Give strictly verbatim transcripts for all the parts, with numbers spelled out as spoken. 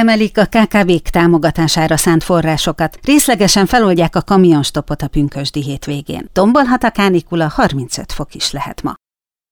Emelik a ká ká vék támogatására szánt forrásokat, részlegesen feloldják a kamionstopot a pünkösdi hétvégén. Tombolhat a kánikula, harmincöt fok is lehet ma.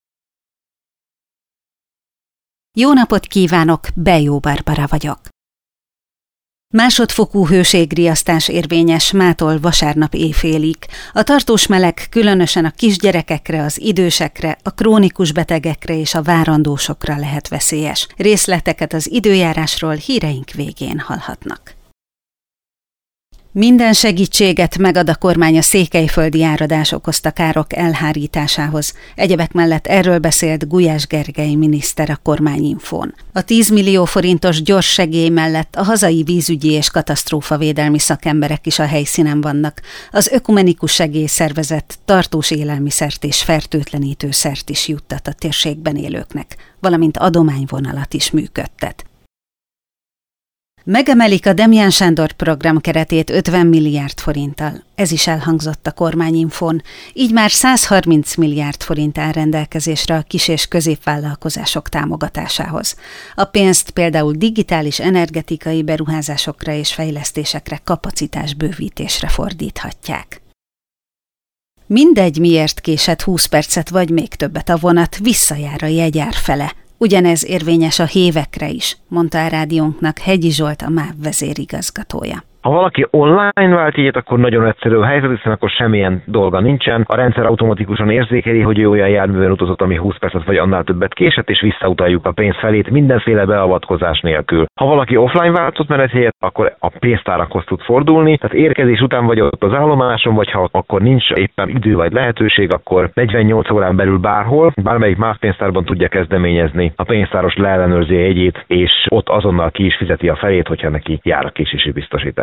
Jó napot kívánok, Bejó Barbara vagyok. Másodfokú hőségriasztás érvényes mától vasárnap éjfélig. A tartós meleg különösen a kisgyerekekre, az idősekre, a krónikus betegekre és a várandósokra lehet veszélyes. Részleteket az időjárásról híreink végén hallhatnak. Minden segítséget megad a kormány a székelyföldi áradás okozta károk elhárításához. Egyebek mellett erről beszélt Gulyás Gergely miniszter a Kormányinfón. A tíz millió forintos gyors segély mellett a hazai vízügyi és katasztrófavédelmi szakemberek is a helyszínen vannak. Az ökumenikus segélyszervezet tartós élelmiszert és fertőtlenítőszert is juttat a térségben élőknek, valamint adományvonalat is működtet. Megemelik a Demján Sándor program keretét ötven milliárd forinttal. Ez is elhangzott a Kormányinfón. Így már száz harminc milliárd forint áll rendelkezésre a kis- és középvállalkozások támogatásához. A pénzt például digitális energetikai beruházásokra és fejlesztésekre, kapacitásbővítésre fordíthatják. Mindegy, miért késett húsz percet vagy még többet a vonat, visszajár a jegyár fele. Ugyanez érvényes a hévekre is, mondta a rádiónknak Hegyi Zsolt, a MÁV vezérigazgatója. Ha valaki online vált ilyet, akkor nagyon egyszerű a helyzet, hiszen akkor semmilyen dolga nincsen. A rendszer automatikusan érzékeli, hogy ő olyan járművön utazott, ami húsz percet vagy annál többet késett, és visszautaljuk a pénz felét mindenféle beavatkozás nélkül. Ha valaki offline váltott menethelyet, akkor a pénztárakhoz tud fordulni, tehát érkezés után vagy ott az állomáson, vagy ha akkor nincs éppen idő vagy lehetőség, akkor negyvennyolc órán belül bárhol, bármelyik MÁV pénztárban tudja kezdeményezni. A pénztáros leellenőrzi a jegyét, és ott azonnal ki is fizeti a felét, hogyha neki jár a késési biztosítás.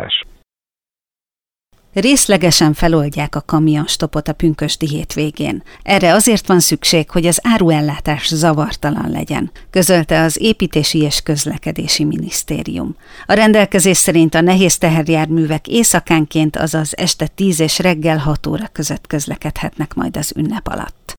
Részlegesen feloldják a kamionstopot a pünkösdi hétvégén. Erre azért van szükség, hogy az áruellátás zavartalan legyen, közölte az Építési és Közlekedési Minisztérium. A rendelkezés szerint a nehéz teherjárművek éjszakánként, azaz este tíz és reggel hat óra között közlekedhetnek majd az ünnep alatt.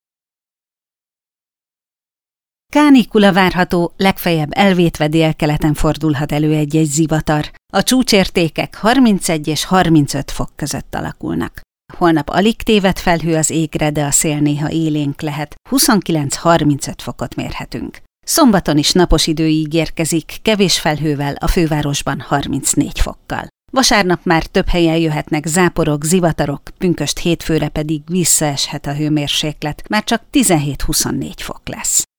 Kánikula várható, legfeljebb elvétve délkeleten fordulhat elő egy-egy zivatar. A csúcsértékek harmincegy és harmincöt fok között alakulnak. Holnap alig téved felhő az égre, de a szél néha élénk lehet, huszonkilenc-harmincöt fokot mérhetünk. Szombaton is napos idő ígérkezik, kevés felhővel, a fővárosban harmincnégy fokkal. Vasárnap már több helyen jöhetnek záporok, zivatarok, pünkösd hétfőre pedig visszaeshet a hőmérséklet, már csak tizenhét-huszonnégy fok lesz.